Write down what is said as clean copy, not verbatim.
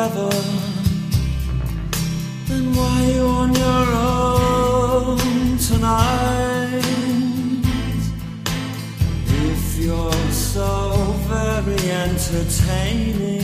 forever, then why are you on your own tonight? If you're so very entertaining,